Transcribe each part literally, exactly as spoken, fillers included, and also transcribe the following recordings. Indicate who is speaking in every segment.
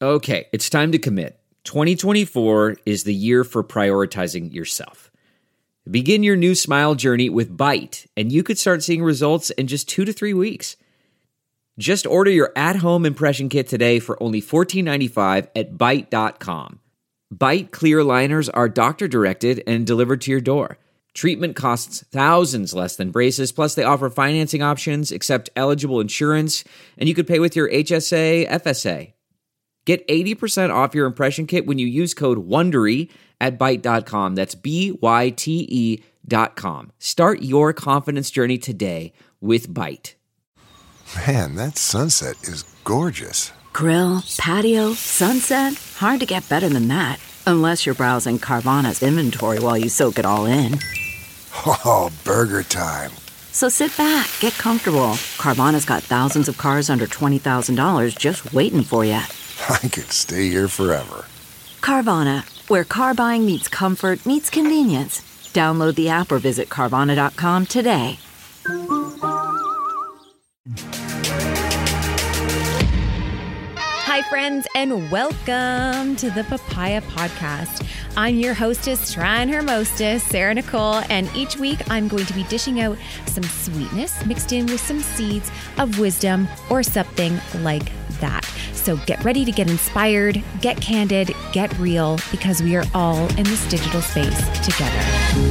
Speaker 1: Okay, it's time to commit. twenty twenty-four is the year for prioritizing yourself. Begin your new smile journey with Byte, and you could start seeing results in just two to three weeks. Just order your at-home impression kit today for only fourteen ninety-five at byte dot com. Byte clear aligners are doctor-directed and delivered to your door. Treatment costs thousands less than braces, plus they offer financing options, accept eligible insurance, and you could pay with your H S A, F S A. Get eighty percent off your impression kit when you use code WONDERY at byte dot com. That's B Y T E dot com. Start your confidence journey today with Byte.
Speaker 2: Man, that sunset is gorgeous.
Speaker 3: Grill, patio, sunset. Hard to get better than that. Unless you're browsing Carvana's inventory while you soak it all in.
Speaker 2: Oh, burger time.
Speaker 3: So sit back, get comfortable. Carvana's got thousands of cars under twenty thousand dollars just waiting for you.
Speaker 2: I could stay here forever.
Speaker 3: Carvana, where car buying meets comfort meets convenience. Download the app or visit Carvana dot com today.
Speaker 4: Hi, friends, and welcome to the Papaya Podcast. I'm your hostess, trying her mostest, Sarah Nicole, and each week I'm going to be dishing out some sweetness mixed in with some seeds of wisdom or something like that. So get ready to get inspired, get candid, get real, because we are all in this digital space together.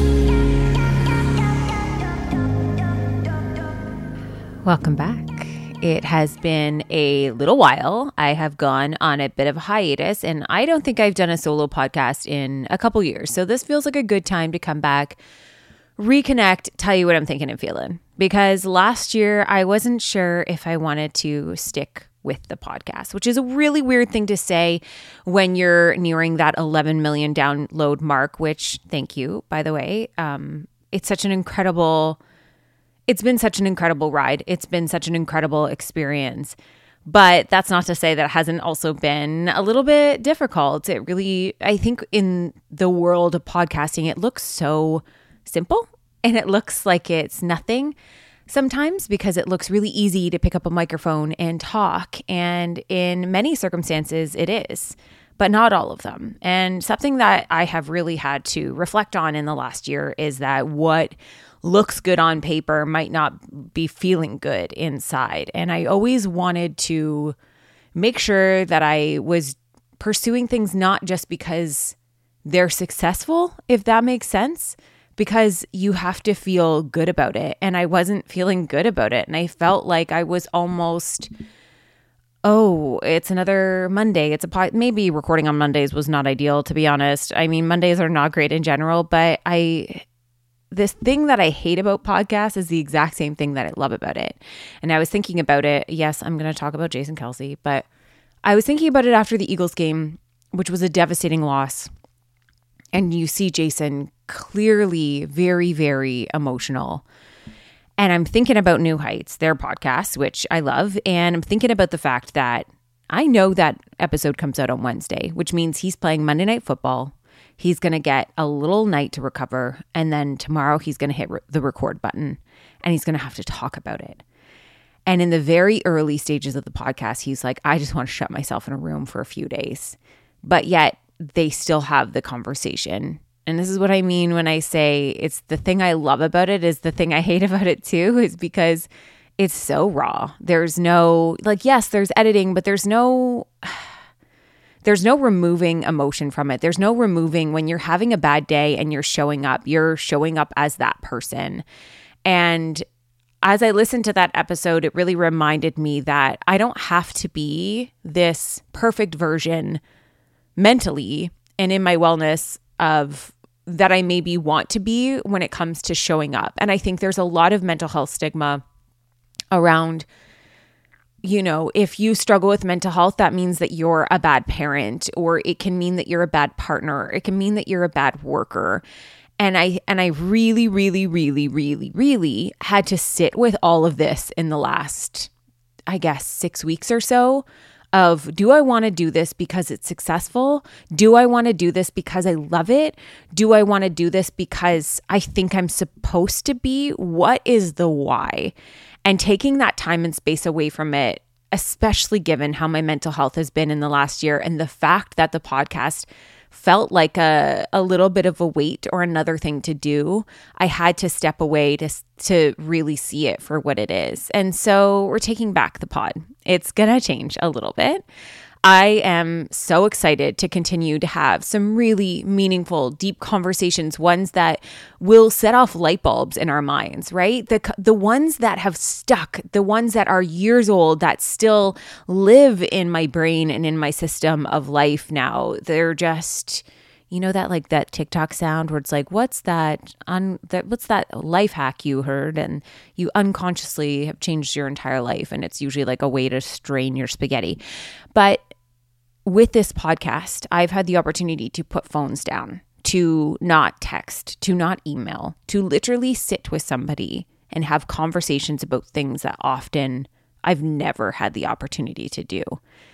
Speaker 4: Welcome back. It has been a little while. I have gone on a bit of a hiatus, and I don't think I've done a solo podcast in a couple years. So this feels like a good time to come back, reconnect, tell you what I'm thinking and feeling. Because last year, I wasn't sure if I wanted to stick with the podcast, which is a really weird thing to say when you're nearing that eleven million download mark, which, thank you, by the way. Um, it's such an incredible... It's been such an incredible ride. It's been such an incredible experience. But that's not to say that it hasn't also been a little bit difficult. It really, I think in the world of podcasting, it looks so simple and it looks like it's nothing sometimes because it looks really easy to pick up a microphone and talk. And in many circumstances, it is, but not all of them. And something that I have really had to reflect on in the last year is that what looks good on paper might not be feeling good inside. And I always wanted to make sure that I was pursuing things not just because they're successful, if that makes sense, because you have to feel good about it. And I wasn't feeling good about it. And I felt like I was almost, oh, it's another Monday. It's a pod. Maybe recording on Mondays was not ideal, to be honest. I mean, Mondays are not great in general, but I... This thing that I hate about podcasts is the exact same thing that I love about it. And I was thinking about it. Yes, I'm going to talk about Jason Kelce, but I was thinking about it after the Eagles game, which was a devastating loss. And you see Jason clearly very, very emotional. And I'm thinking about New Heights, their podcast, which I love. And I'm thinking about the fact that I know that episode comes out on Wednesday, which means he's playing Monday Night Football. He's going to get a little night to recover, and then tomorrow he's going to hit re- the record button, and he's going to have to talk about it. And in the very early stages of the podcast, he's like, I just want to shut myself in a room for a few days. But yet they still have the conversation. And this is what I mean when I say it's the thing I love about it is the thing I hate about it too, is because it's so raw. There's no, like, yes, there's editing, but there's no... There's no removing emotion from it. There's no removing when you're having a bad day and you're showing up. You're showing up as that person. And as I listened to that episode, it really reminded me that I don't have to be this perfect version mentally and in my wellness of that I maybe want to be when it comes to showing up. And I think there's a lot of mental health stigma around, you know, if you struggle with mental health, that means that you're a bad parent, or it can mean that you're a bad partner. It can mean that you're a bad worker. And I and I really, really, really, really, really had to sit with all of this in the last, I guess, six weeks or so of, do I want to do this because it's successful? Do I want to do this because I love it? Do I want to do this because I think I'm supposed to be? What is the why? And taking that time and space away from it especially given how my mental health has been in the last year, and the fact that the podcast felt like a, a little bit of a weight or another thing to do. I had to step away to, to really see it for what it is. And so we're taking back the pod. It's going to change a little bit. I am so excited to continue to have some really meaningful, deep conversations, ones that will set off light bulbs in our minds, right? The the ones that have stuck, the ones that are years old, that still live in my brain and in my system of life now. They're just, you know, that like that TikTok sound where it's like, what's that, un, that what's that life hack you heard? And you unconsciously have changed your entire life. And it's usually like a way to strain your spaghetti. But with this podcast, I've had the opportunity to put phones down, to not text, to not email, to literally sit with somebody and have conversations about things that often I've never had the opportunity to do.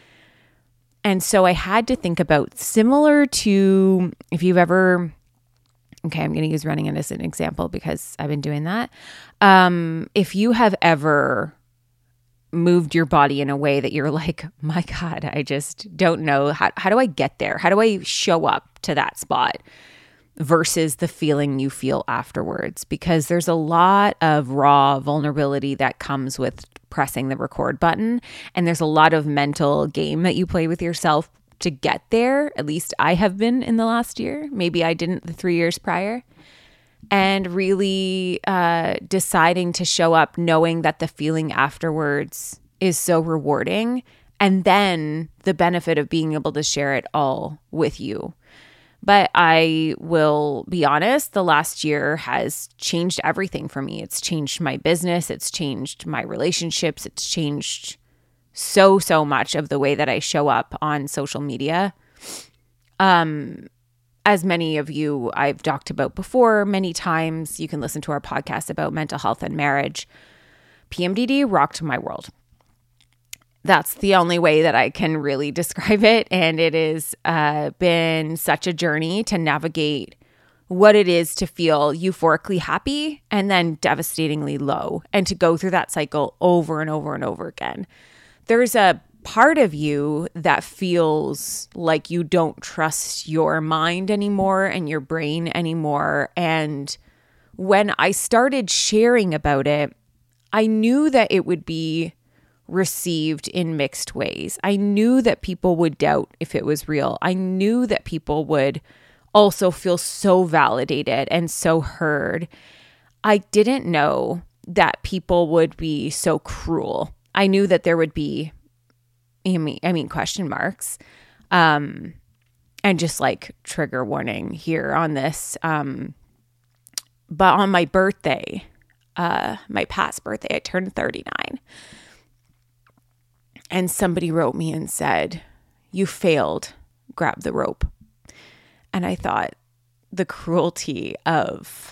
Speaker 4: And so I had to think about, similar to if you've ever, okay, I'm going to use running as an example because I've been doing that. Um, if you have ever moved your body in a way that you're like, my God, I just don't know. How, how do I get there? How do I show up to that spot versus the feeling you feel afterwards? Because there's a lot of raw vulnerability that comes with pressing the record button. And there's a lot of mental game that you play with yourself to get there. At least I have been in the last year. Maybe I didn't the three years prior. And really uh, deciding to show up knowing that the feeling afterwards is so rewarding. And then the benefit of being able to share it all with you. But I will be honest, the last year has changed everything for me. It's changed my business. It's changed my relationships. It's changed so, so much of the way that I show up on social media. Um. As many of you I've talked about before, many times, you can listen to our podcast about mental health and marriage. P M D D rocked my world. That's the only way that I can really describe it. And it has uh, been such a journey to navigate what it is to feel euphorically happy and then devastatingly low, and to go through that cycle over and over and over again. There's a part of you that feels like you don't trust your mind anymore and your brain anymore. And when I started sharing about it, I knew that it would be received in mixed ways. I knew that people would doubt if it was real. I knew that people would also feel so validated and so heard. I didn't know that people would be so cruel. I knew that there would be I mean, I mean, question marks, um, and just like trigger warning here on this. Um, but on my birthday, uh, my past birthday, I turned thirty-nine, and somebody wrote me and said, "You failed, grab the rope." And I thought, the cruelty of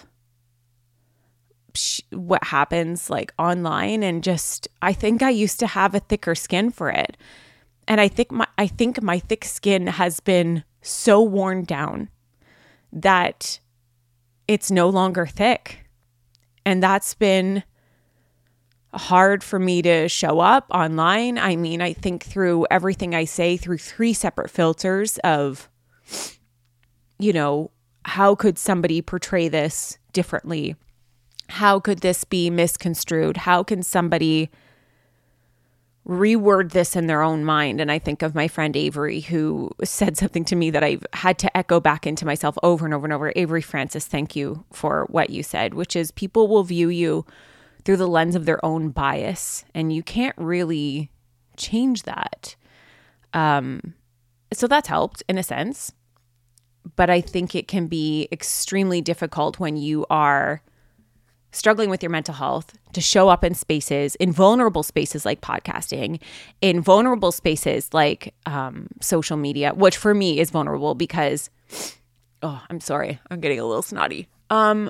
Speaker 4: what happens like online, and just, I think I used to have a thicker skin for it. And I think my, I think my thick skin has been so worn down that it's no longer thick. And that's been hard for me to show up online. I mean, I think through everything I say through three separate filters of, you know, how could somebody portray this differently? How could this be misconstrued? How can somebody reword this in their own mind? And I think of my friend Avery, who said something to me that I've had to echo back into myself over and over and over. Avery Francis, thank you for what you said, which is people will view you through the lens of their own bias, and you can't really change that. Um, so that's helped in a sense, but I think it can be extremely difficult when you are struggling with your mental health to show up in spaces, in vulnerable spaces like podcasting, in vulnerable spaces like um, social media, which for me is vulnerable because, oh, I'm sorry, I'm getting a little snotty. Um,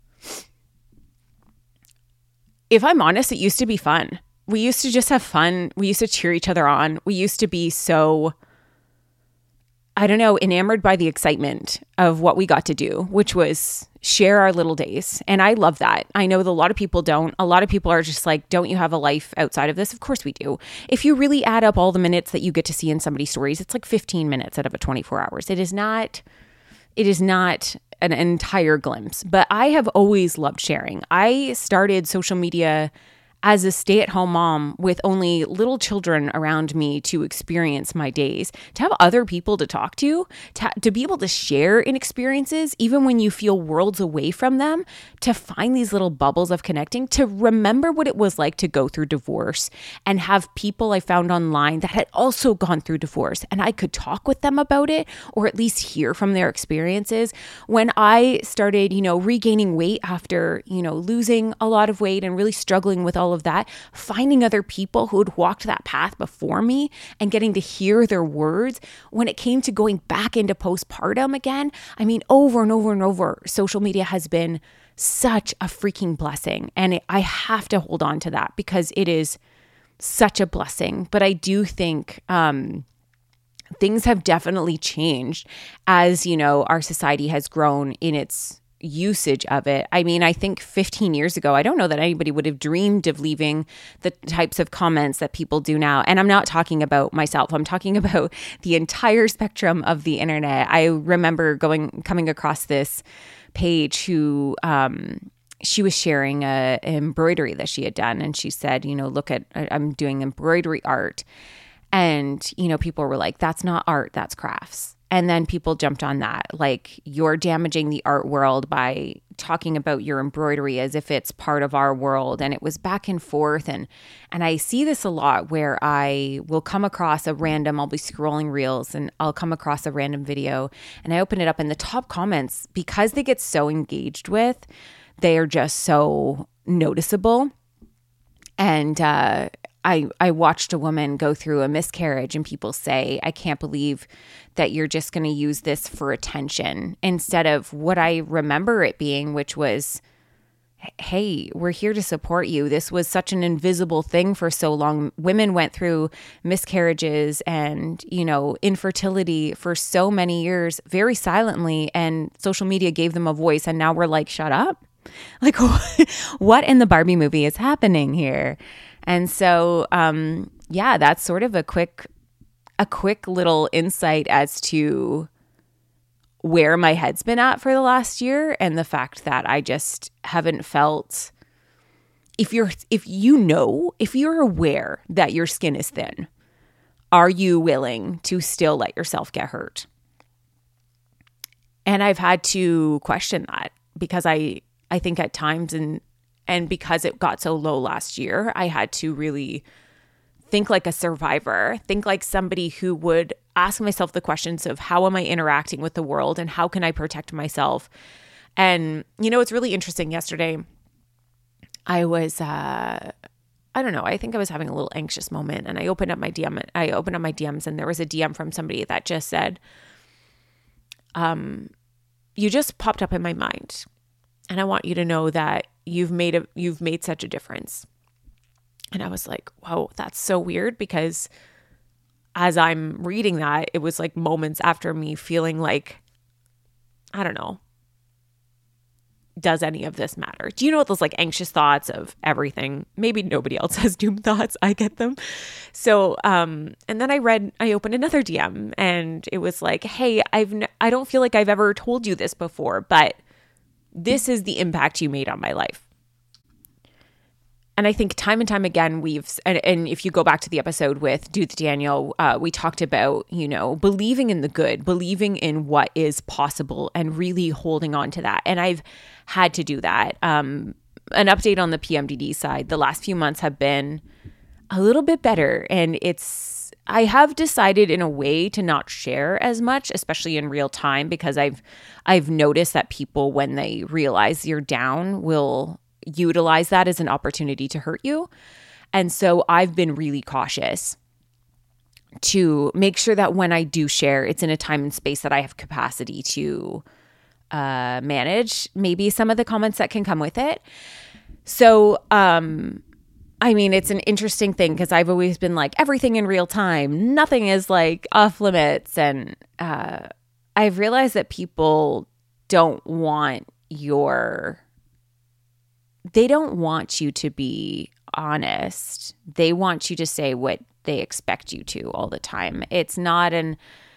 Speaker 4: if I'm honest, it used to be fun. We used to just have fun. We used to cheer each other on. We used to be so I don't know, enamored by the excitement of what we got to do, which was share our little days. And I love that. I know that a lot of people don't. A lot of people are just like, don't you have a life outside of this? Of course we do. If you really add up all the minutes that you get to see in somebody's stories, it's like fifteen minutes out of a twenty-four hours. It is not, it is not an entire glimpse, but I have always loved sharing. I started social media as a stay-at-home mom with only little children around me to experience my days, to have other people to talk to, to, to be able to share in experiences, even when you feel worlds away from them, to find these little bubbles of connecting, to remember what it was like to go through divorce and have people I found online that had also gone through divorce, and I could talk with them about it or at least hear from their experiences. When I started, you know, regaining weight after, you know, losing a lot of weight and really struggling with all of that, finding other people who had walked that path before me and getting to hear their words. When it came to going back into postpartum again, I mean, over and over and over, social media has been such a freaking blessing. And it, I have to hold on to that because it is such a blessing. But I do think um, things have definitely changed as, you know, our society has grown in its usage of it. I mean, I think fifteen years ago, I don't know that anybody would have dreamed of leaving the types of comments that people do now. And I'm not talking about myself. I'm talking about the entire spectrum of the internet. I remember going, coming across this page who, um, she was sharing a, a embroidery that she had done. And she said, you know, look at, I'm doing embroidery art. And, you know, people were like, that's not art, that's crafts. And then people jumped on that, like, you're damaging the art world by talking about your embroidery as if it's part of our world. And it was back and forth. And and I see this a lot where I will come across a random, I'll be scrolling reels and I'll come across a random video and I open it up and the top comments, because they get so engaged with, they are just so noticeable. And uh I, I watched a woman go through a miscarriage and people say, I can't believe that you're just going to use this for attention, instead of what I remember it being, which was, hey, we're here to support you. This was such an invisible thing for so long. Women went through miscarriages and, you know, infertility for so many years very silently, and social media gave them a voice. And now we're like, shut up. Like, what in the Barbie movie is happening here? And so, um, yeah, that's sort of a quick, a quick little insight as to where my head's been at for the last year, and the fact that I just haven't felt. If you're, if you know, if you're aware that your skin is thin, are you willing to still let yourself get hurt? And I've had to question that because I, I think at times and. And because it got so low last year, I had to really think like a survivor, think like somebody who would ask myself the questions of how am I interacting with the world and how can I protect myself? And, you know, it's really interesting. Yesterday, I was, uh, I don't know, I think I was having a little anxious moment, and I opened up my D M. I opened up my D Ms and there was a D M from somebody that just said, um, you just popped up in my mind. And I want you to know that you've made a you've made such a difference. And I was like, whoa, that's so weird, because as I'm reading that, it was like moments after me feeling like, I don't know, does any of this matter? Do you know what those like anxious thoughts of everything? Maybe nobody else has doom thoughts. I get them. So, um, and then I read, I opened another D M and it was like, hey, I've, n- I don't feel like I've ever told you this before, but this is the impact you made on my life. And I think time and time again, we've, and, and if you go back to the episode with Dude Daniel, uh, we talked about, you know, believing in the good, believing in what is possible and really holding on to that. And I've had to do that. Um, an update on the P M D D side, the last few months have been a little bit better. And it's, I have decided in a way to not share as much, especially in real time, because I've, I've noticed that people, when they realize you're down, will utilize that as an opportunity to hurt you. And so I've been really cautious to make sure that when I do share, it's in a time and space that I have capacity to uh, manage maybe some of the comments that can come with it. So, um, I mean, it's an interesting thing because I've always been like, everything in real time, nothing is like off limits. And uh, I've realized that people don't want your, they don't want you to be honest. They want you to say what they expect you to all the time. It's not an,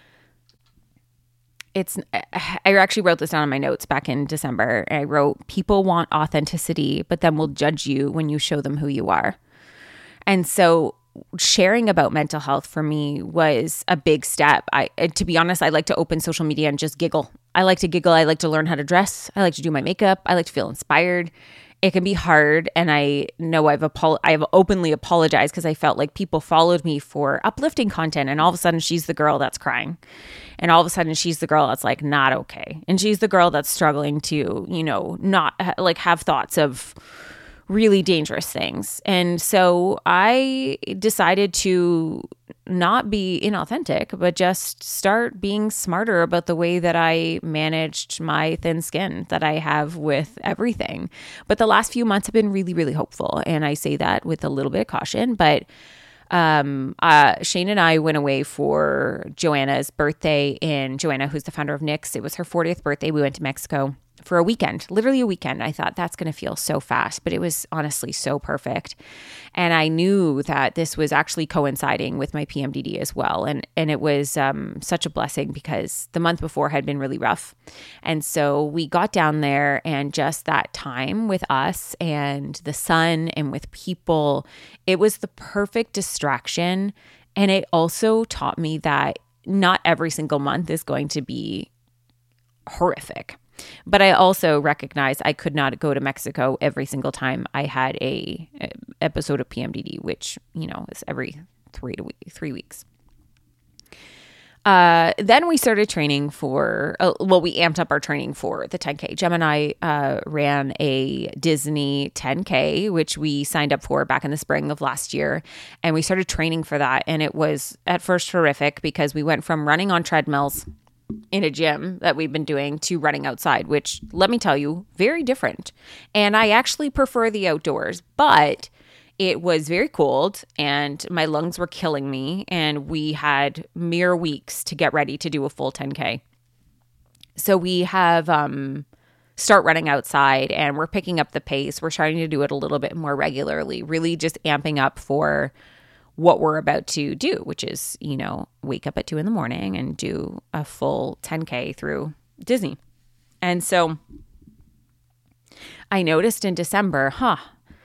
Speaker 4: it's, I actually wrote this down in my notes back in December. I wrote, people want authenticity, but then will judge you when you show them who you are. And so sharing about mental health for me was a big step. I, to be honest, I like to open social media and just giggle. I like to giggle. I like to learn how to dress. I like to do my makeup. I like to feel inspired. It can be hard, and I know I've apol- I've openly apologized because I felt like people followed me for uplifting content, and all of a sudden she's the girl that's crying, and all of a sudden she's the girl that's like not okay, and she's the girl that's struggling to, you know, not like have thoughts of really dangerous things. And so I decided to not be inauthentic, but just start being smarter about the way that I managed my thin skin that I have with everything. But the last few months have been really, really hopeful. And I say that with a little bit of caution, but Um, uh, Shane and I went away for Joanna's birthday in Joanna, who's the founder of Knix. It was her fortieth birthday. We went to Mexico for a weekend, literally a weekend. I thought that's going to feel so fast, but it was honestly so perfect. And I knew that this was actually coinciding with my P M D D as well. And, and it was, um, such a blessing because the month before had been really rough. And so we got down there, and just that time with us and the sun and with people, it was the perfect distraction. And it also taught me that not every single month is going to be horrific. But I also recognize I could not go to Mexico every single time I had a, a episode of P M D D, which, you know, is every three to week, three weeks. Uh, then we started training for, uh, well, we amped up our training for the ten K. Gemini uh, ran a Disney ten K, which we signed up for back in the spring of last year. And we started training for that. And it was at first horrific because we went from running on treadmills in a gym that we've been doing to running outside, which, let me tell you, very different. And I actually prefer the outdoors, but it was very cold and my lungs were killing me, and we had mere weeks to get ready to do a full ten K. So we have um, start running outside, and we're picking up the pace. We're trying to do it a little bit more regularly, really just amping up for what we're about to do, which is, you know, wake up at two in the morning and do a full ten K through Disney. And so I noticed in December, huh,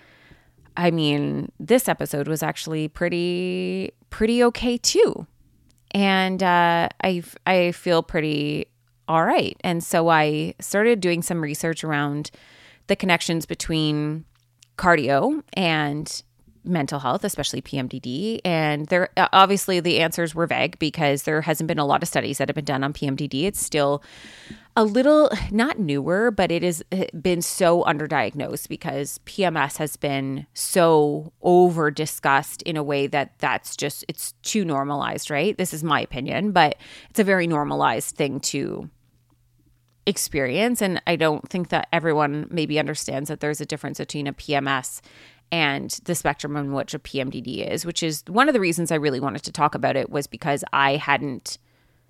Speaker 4: I mean, this episode was actually pretty, pretty okay too. And uh, I, I feel pretty all right. And so I started doing some research around the connections between cardio and mental health, especially P M D D. And there, obviously the answers were vague because there hasn't been a lot of studies that have been done on P M D D. It's still a little, not newer, but it has been so underdiagnosed because P M S has been so over discussed in a way that that's just, it's too normalized, right? This is my opinion, but it's a very normalized thing to experience. And I don't think that everyone maybe understands that there's a difference between a P M S and the spectrum on which a P M D D is, which is one of the reasons I really wanted to talk about it, was because I hadn't,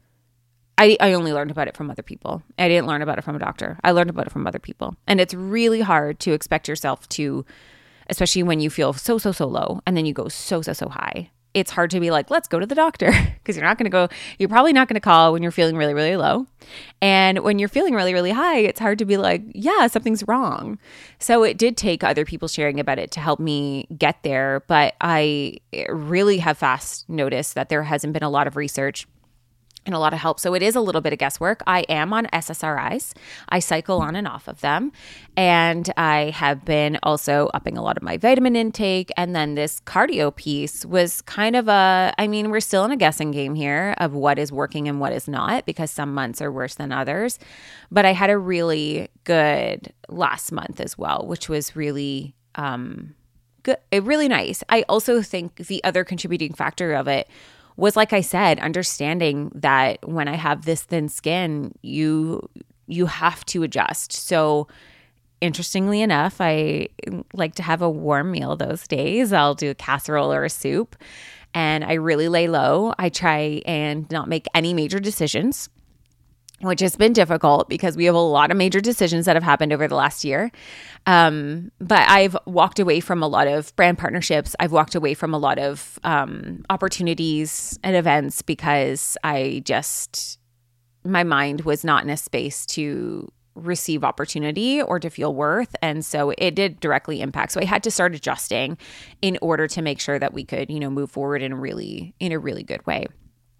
Speaker 4: I, I only learned about it from other people. I didn't learn about it from a doctor. I learned about it from other people. And it's really hard to expect yourself to, especially when you feel so, so, so low and then you go so, so, so high. It's hard to be like, let's go to the doctor, because you're not going to go, you're probably not going to call when you're feeling really, really low. And when you're feeling really, really high, it's hard to be like, yeah, something's wrong. So it did take other people sharing about it to help me get there. But I really have fast noticed that there hasn't been a lot of research and a lot of help. So it is a little bit of guesswork. I am on S S R Is. I cycle on and off of them. And I have been also upping a lot of my vitamin intake. And then this cardio piece was kind of a, I mean, we're still in a guessing game here of what is working and what is not, because some months are worse than others. But I had a really good last month as well, which was really um, good, really nice. I also think the other contributing factor of it was, like I said, understanding that when I have this thin skin, you you have to adjust. So interestingly enough, I like to have a warm meal those days. I'll do a casserole or a soup, and I really lay low. I try and not make any major decisions, which has been difficult because we have a lot of major decisions that have happened over the last year. Um, but I've walked away from a lot of brand partnerships. I've walked away from a lot of um, opportunities and events because I just, my mind was not in a space to receive opportunity or to feel worth. And so it did directly impact. So I had to start adjusting in order to make sure that we could, you know, move forward in a really, in a really good way.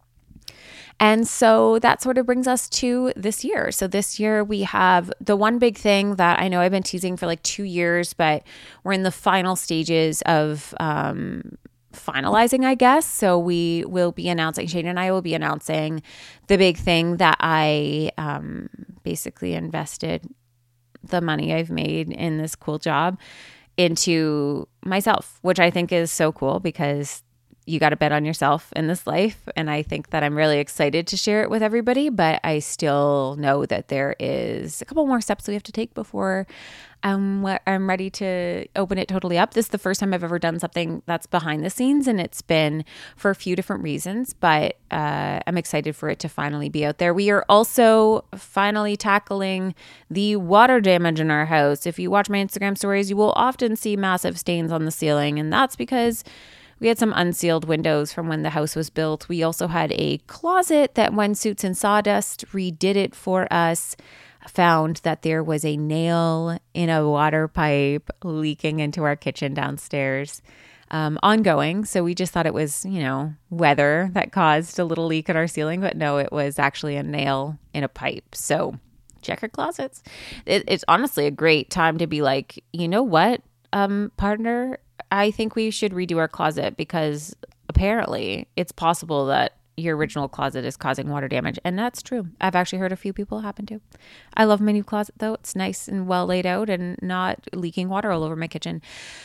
Speaker 4: And so that sort of brings us to this year. So this year we have the one big thing that I know I've been teasing for like two years, but we're in the final stages of um, finalizing, I guess. So we will be announcing, Shane and I will be announcing the big thing that I um, basically invested the money I've made in this cool job into myself, which I think is so cool because you got to bet on yourself in this life. And I think that I'm really excited to share it with everybody, but I still know that there is a couple more steps we have to take before um, I'm ready to open it totally up. This is the first time I've ever done something that's behind the scenes, and it's been for a few different reasons, but uh, I'm excited for it to finally be out there. We are also finally tackling the water damage in our house. If you watch my Instagram stories, you will often see massive stains on the ceiling, and that's because we had some unsealed windows from when the house was built. We also had a closet that when Suits and Sawdust redid it for us, found that there was a nail in a water pipe leaking into our kitchen downstairs, um, ongoing. So we just thought it was, you know, weather that caused a little leak in our ceiling, but no, it was actually a nail in a pipe. So check your closets. It, it's honestly a great time to be like, you know what, um, partner, I think we should redo our closet because apparently it's possible that your original closet is causing water damage. And that's true. I've actually heard a few people happen to. I love my new closet though. It's nice and well laid out and not leaking water all over my kitchen.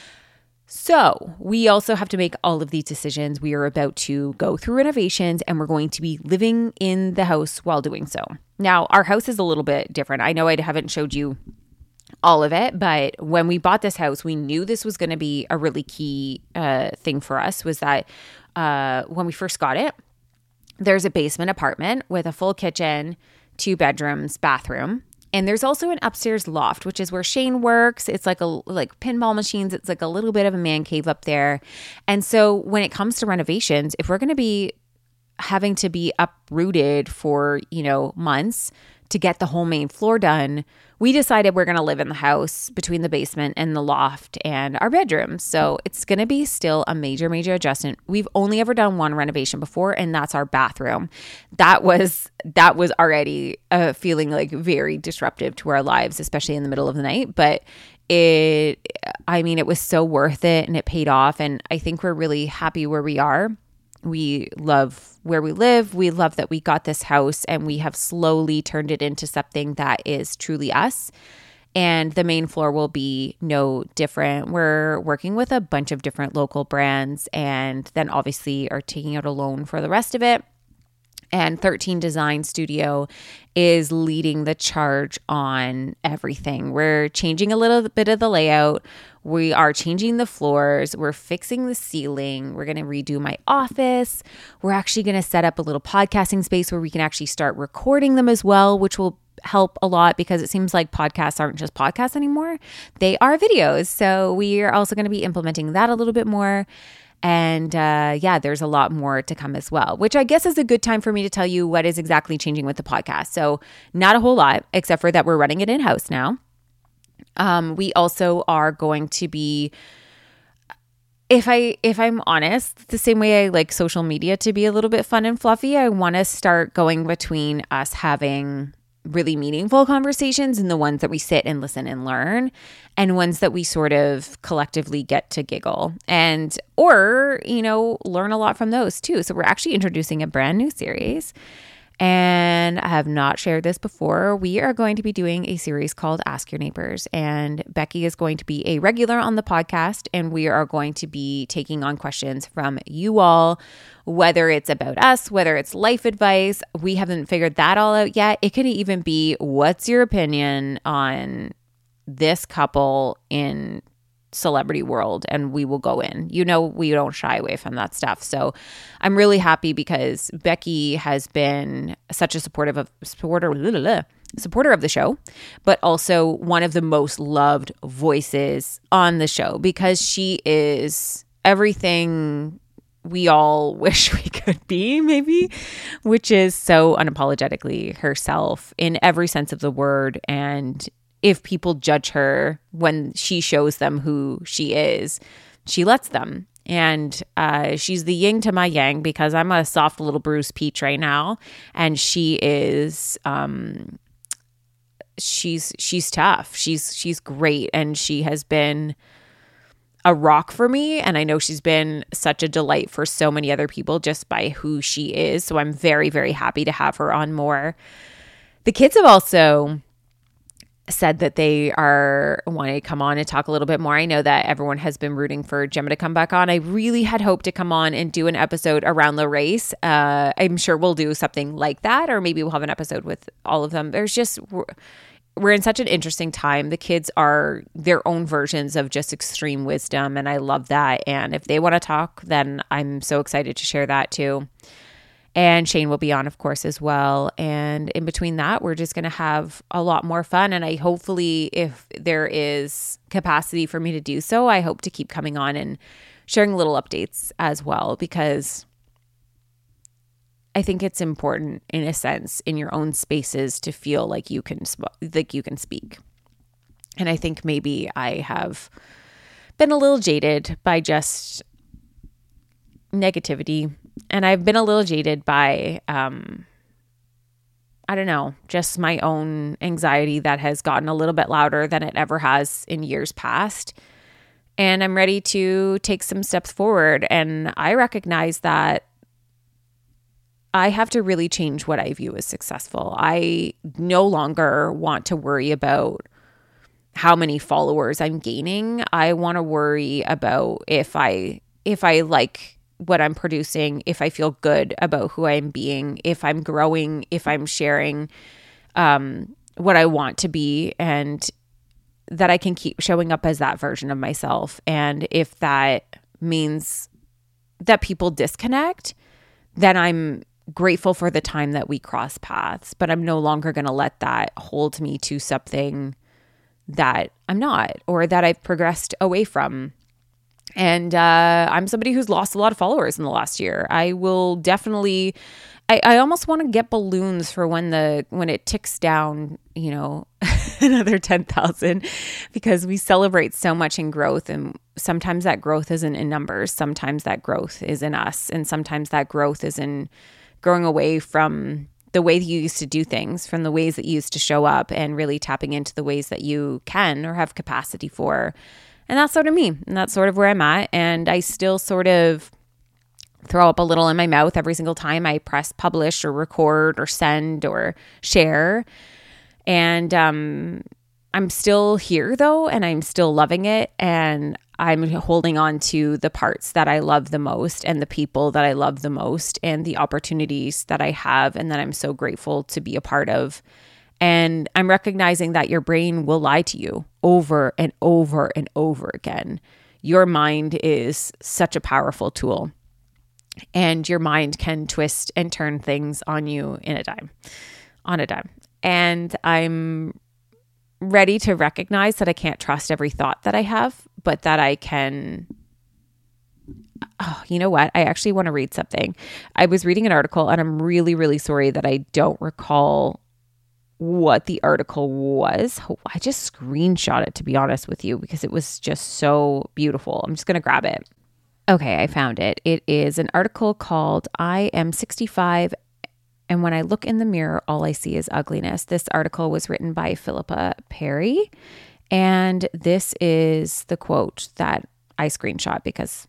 Speaker 4: So we also have to make all of these decisions. We are about to go through renovations and we're going to be living in the house while doing so. Now, our house is a little bit different. I know I haven't showed you all of it, but when we bought this house, we knew this was going to be a really key uh, thing for us, was that uh, when we first got it, there's a basement apartment with a full kitchen, two bedrooms, bathroom. And there's also an upstairs loft, which is where Shane works. It's like a like pinball machines. It's like a little bit of a man cave up there. And so when it comes to renovations, if we're going to be having to be uprooted for, you know, months to get the whole main floor done, we decided we're going to live in the house between the basement and the loft and our bedroom. So it's going to be still a major, major adjustment. We've only ever done one renovation before, and that's our bathroom. That was that was already uh, feeling like very disruptive to our lives, especially in the middle of the night. But it, I mean, it was so worth it, and it paid off. And I think we're really happy where we are. We love where we live. We love that we got this house and we have slowly turned it into something that is truly us. And the main floor will be no different. We're working with a bunch of different local brands and then obviously are taking out a loan for the rest of it. And thirteen Design Studio is leading the charge on everything. We're changing a little bit of the layout. We are changing the floors. We're fixing the ceiling. We're going to redo my office. We're actually going to set up a little podcasting space where we can actually start recording them as well, which will help a lot because it seems like podcasts aren't just podcasts anymore. They are videos. So we are also going to be implementing that a little bit more. And uh, yeah, there's a lot more to come as well, which I guess is a good time for me to tell you what is exactly changing with the podcast. So not a whole lot, except for that we're running it in-house now. Um, we also are going to be, if I if I'm honest, the same way I like social media to be a little bit fun and fluffy, I want to start going between us having really meaningful conversations and the ones that we sit and listen and learn, and ones that we sort of collectively get to giggle and or you know learn a lot from those too. So we're actually introducing a brand new series, and I have not shared this before. We are going to be doing a series called Ask Your Neighbors, and Becky is going to be a regular on the podcast, and we are going to be taking on questions from you all, whether it's about us, whether it's life advice. We haven't figured that all out yet. It could even be, what's your opinion on this couple in celebrity world, and we will go in. You know, we don't shy away from that stuff. So I'm really happy because Becky has been such a supportive of supporter blah, blah, blah, supporter of the show, but also one of the most loved voices on the show because she is everything we all wish we could be, maybe, which is so unapologetically herself in every sense of the word. And if people judge her when she shows them who she is, she lets them. And uh, she's the yin to my yang because I'm a soft little Bruce Peach right now. And she is, um, she's, she's tough. She's, she's great. And she has been a rock for me. And I know she's been such a delight for so many other people just by who she is. So I'm very, very happy to have her on more. The kids have also said that they are wanting to come on and talk a little bit more. I know that everyone has been rooting for Gemma to come back on. I really had hoped to come on and do an episode around the race. Uh, I'm sure we'll do something like that, or maybe we'll have an episode with all of them. There's just, we're, we're in such an interesting time. The kids are their own versions of just extreme wisdom, and I love that. And if they want to talk, then I'm so excited to share that too. And Shane will be on, of course, as well. And in between that, we're just going to have a lot more fun. And I hopefully, if there is capacity for me to do so, I hope to keep coming on and sharing little updates as well, because I think it's important, in a sense, in your own spaces to feel like you can sp- like you can speak. And I think maybe I have been a little jaded by just negativity. And I've been a little jaded by, um, I don't know, just my own anxiety that has gotten a little bit louder than it ever has in years past. And I'm ready to take some steps forward. And I recognize that I have to really change what I view as successful. I no longer want to worry about how many followers I'm gaining. I want to worry about if I, if I like what I'm producing, if I feel good about who I'm being, if I'm growing, if I'm sharing um, what I want to be, and that I can keep showing up as that version of myself. And if that means that people disconnect, then I'm grateful for the time that we cross paths, but I'm no longer going to let that hold me to something that I'm not, or that I've progressed away from. And uh, I'm somebody who's lost a lot of followers in the last year. I will definitely, I, I almost want to get balloons for when the when it ticks down, you know, another ten thousand, because we celebrate so much in growth. And sometimes that growth isn't in numbers. Sometimes that growth is in us. And sometimes that growth is in growing away from the way that you used to do things, from the ways that you used to show up, and really tapping into the ways that you can or have capacity for. And that's sort of me. And that's sort of where I'm at. And I still sort of throw up a little in my mouth every single time I press publish or record or send or share. And um, I'm still here though, and I'm still loving it. And I'm holding on to the parts that I love the most, and the people that I love the most, and the opportunities that I have and that I'm so grateful to be a part of. And I'm recognizing that your brain will lie to you over and over and over again. Your mind is such a powerful tool, and your mind can twist and turn things on you in a dime, on a dime. And I'm ready to recognize that I can't trust every thought that I have, but that I can. Oh, you know what? I actually want to read something. I was reading an article, and I'm really, really sorry that I don't recall what the article was. I just screenshot it, to be honest with you, because it was just so beautiful. I'm just going to grab it. Okay, I found it. It is an article called I Am sixty-five, and when I look in the mirror, all I see is ugliness. This article was written by Philippa Perry, and this is the quote that I screenshot because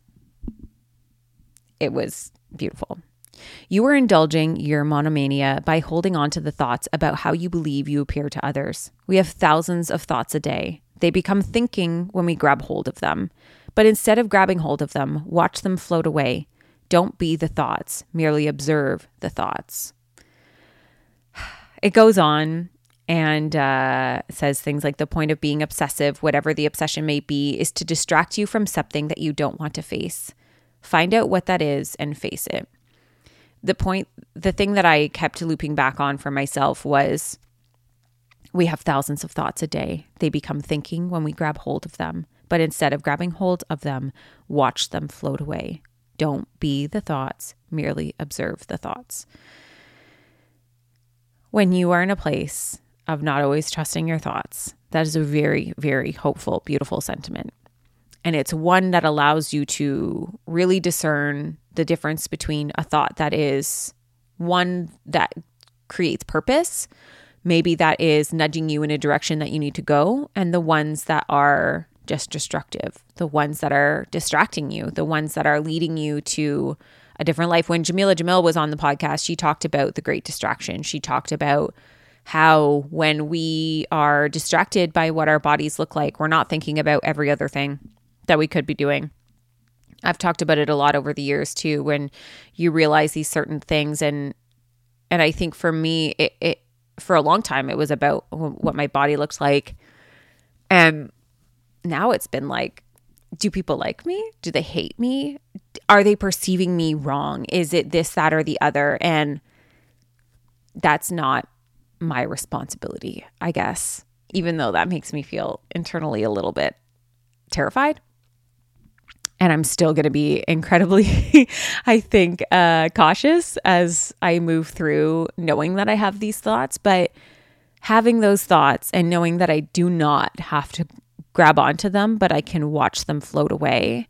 Speaker 4: it was beautiful. You are indulging your monomania by holding on to the thoughts about how you believe you appear to others. We have thousands of thoughts a day. They become thinking when we grab hold of them. But instead of grabbing hold of them, watch them float away. Don't be the thoughts. Merely observe the thoughts. It goes on, And uh, says things like the point of being obsessive, whatever the obsession may be, is to distract you from something that you don't want to face. Find out what that is and face it. The point, the thing that I kept looping back on for myself was we have thousands of thoughts a day. They become thinking when we grab hold of them. But instead of grabbing hold of them, watch them float away. Don't be the thoughts, merely observe the thoughts. When you are in a place of not always trusting your thoughts, that is a very, very hopeful, beautiful sentiment. And it's one that allows you to really discern the difference between a thought that is one that creates purpose, maybe that is nudging you in a direction that you need to go, and the ones that are just destructive, the ones that are distracting you, the ones that are leading you to a different life. When Jamila Jamil was on the podcast, she talked about the great distraction. She talked about how when we are distracted by what our bodies look like, we're not thinking about every other thing that we could be doing. I've talked about it a lot over the years too, when you realize these certain things. And and I think for me, it, it for a long time, it was about what my body looks like. And now it's been like, do people like me? Do they hate me? Are they perceiving me wrong? Is it this, that, or the other? And that's not my responsibility, I guess, even though that makes me feel internally a little bit terrified. And I'm still going to be incredibly, I think, uh, cautious as I move through knowing that I have these thoughts. But having those thoughts and knowing that I do not have to grab onto them, but I can watch them float away,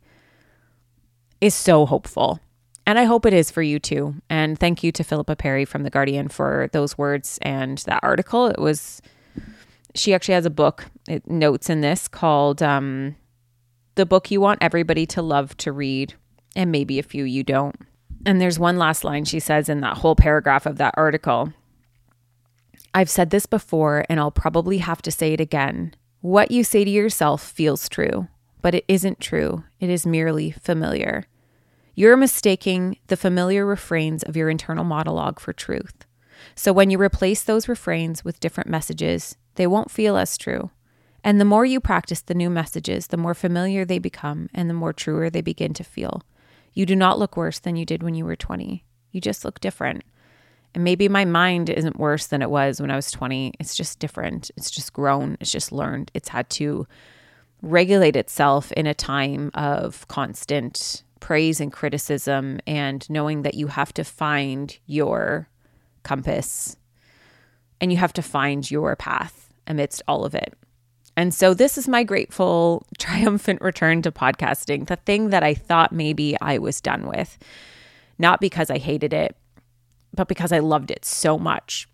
Speaker 4: is so hopeful. And I hope it is for you too. And thank you to Philippa Perry from The Guardian for those words and that article. It was, she actually has a book, it notes in this, called um, The Book You Want Everybody to Love to Read, and maybe a few you don't. And there's one last line she says in that whole paragraph of that article. I've said this before, and I'll probably have to say it again. What you say to yourself feels true, but it isn't true. It is merely familiar. You're mistaking the familiar refrains of your internal monologue for truth. So when you replace those refrains with different messages, they won't feel as true. And the more you practice the new messages, the more familiar they become and the more truer they begin to feel. You do not look worse than you did when you were twenty. You just look different. And maybe my mind isn't worse than it was when I was twenty. It's just different. It's just grown. It's just learned. It's had to regulate itself in a time of constant praise and criticism, and knowing that you have to find your compass and you have to find your path amidst all of it. And so this is my grateful, triumphant return to podcasting, the thing that I thought maybe I was done with, not because I hated it, but because I loved it so much.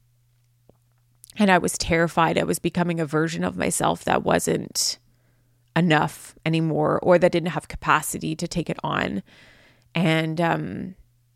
Speaker 4: And I was terrified I was becoming a version of myself that wasn't enough anymore, or that didn't have capacity to take it on. And um,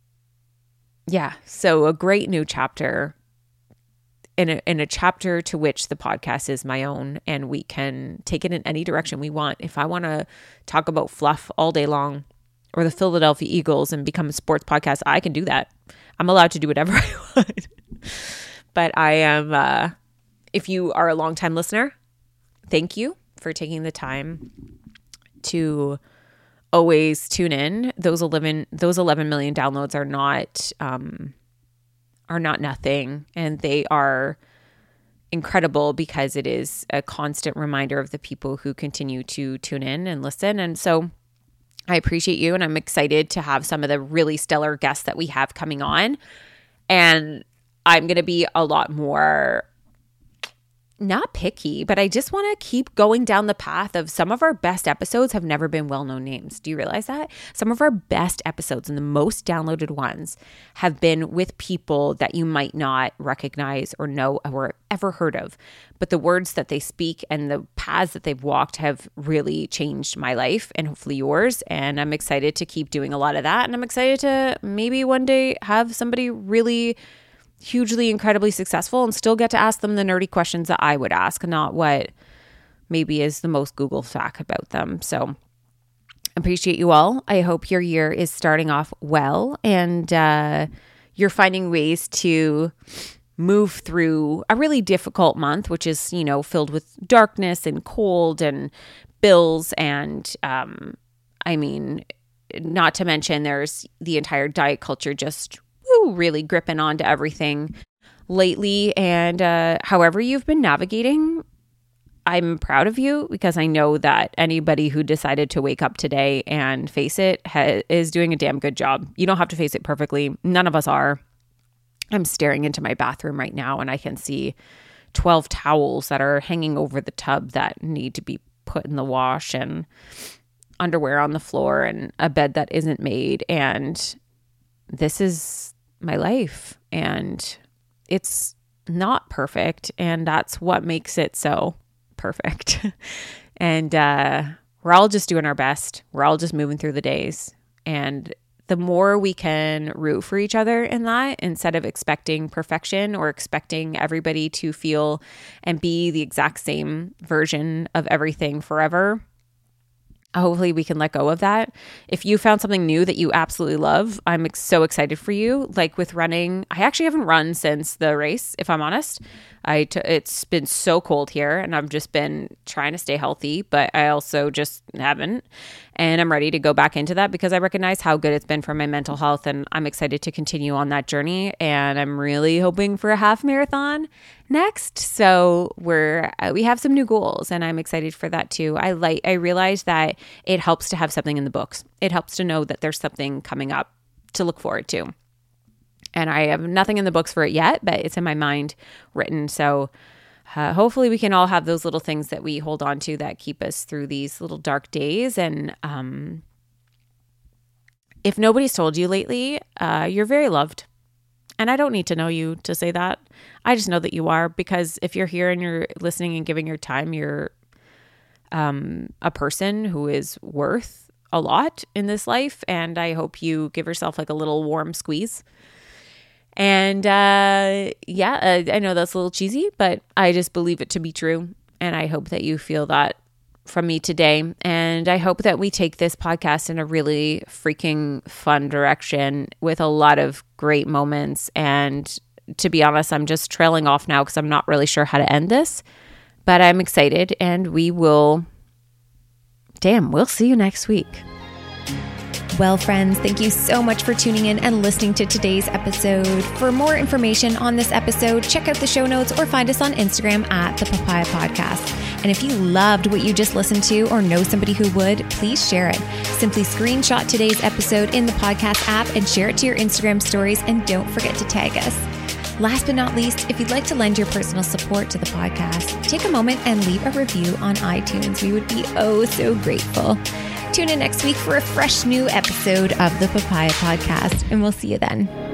Speaker 4: yeah, so a great new chapter in a, in a chapter to which the podcast is my own, and we can take it in any direction we want. If I want to talk about fluff all day long, or the Philadelphia Eagles, and become a sports podcast, I can do that. I'm allowed to do whatever I want. But I am, uh, if you are a longtime listener, thank you for taking the time to always tune in. Those eleven, those eleven million downloads are not, um, are not nothing. And they are incredible because it is a constant reminder of the people who continue to tune in and listen. And so I appreciate you, and I'm excited to have some of the really stellar guests that we have coming on. And I'm going to be a lot more, not picky, but I just want to keep going down the path of some of our best episodes have never been well-known names. Do you realize that? Some of our best episodes and the most downloaded ones have been with people that you might not recognize or know or ever heard of. But the words that they speak and the paths that they've walked have really changed my life and hopefully yours. And I'm excited to keep doing a lot of that. And I'm excited to maybe one day have somebody really hugely, incredibly successful and still get to ask them the nerdy questions that I would ask, not what maybe is the most Google fact about them. So appreciate you all. I hope your year is starting off well, and uh, you're finding ways to move through a really difficult month, which is, you know, filled with darkness and cold and bills. And um, I mean, not to mention there's the entire diet culture just woo, really gripping onto everything lately. And uh, however you've been navigating, I'm proud of you, because I know that anybody who decided to wake up today and face it ha- is doing a damn good job. You don't have to face it perfectly. None of us are. I'm staring into my bathroom right now and I can see twelve towels that are hanging over the tub that need to be put in the wash, and underwear on the floor, and a bed that isn't made. And this is my life, and it's not perfect. And that's what makes it so perfect. And uh, we're all just doing our best. We're all just moving through the days. And the more we can root for each other in that, instead of expecting perfection or expecting everybody to feel and be the exact same version of everything forever, hopefully we can let go of that. If you found something new that you absolutely love, I'm so excited for you. Like with running, I actually haven't run since the race, if I'm honest. I t- it's been so cold here and I've just been trying to stay healthy, but I also just haven't. And I'm ready to go back into that because I recognize how good it's been for my mental health, and I'm excited to continue on that journey. And I'm really hoping for a half marathon next. So we're uh, we have some new goals, and I'm excited for that too. I like I realize that it helps to have something in the books. It helps to know that there's something coming up to look forward to. And I have nothing in the books for it yet, but it's in my mind written. So uh, hopefully we can all have those little things that we hold on to that keep us through these little dark days. And um, if nobody's told you lately, uh, you're very loved. And I don't need to know you to say that. I just know that you are, because if you're here and you're listening and giving your time, you're um, a person who is worth a lot in this life. And I hope you give yourself like a little warm squeeze. And uh, yeah, uh, I know that's a little cheesy, but I just believe it to be true. And I hope that you feel that from me today. And I hope that we take this podcast in a really freaking fun direction with a lot of great moments. And to be honest, I'm just trailing off now because I'm not really sure how to end this, but I'm excited, and we will, damn, we'll see you next week.
Speaker 5: Well, friends, thank you so much for tuning in and listening to today's episode. For more information on this episode, check out the show notes or find us on Instagram at The Papaya Podcast. And if you loved what you just listened to or know somebody who would, please share it. Simply screenshot today's episode in the podcast app and share it to your Instagram stories, and don't forget to tag us. Last but not least, if you'd like to lend your personal support to the podcast, take a moment and leave a review on iTunes. We would be oh so grateful. Tune in next week for a fresh new episode of the Papaya Podcast, and we'll see you then.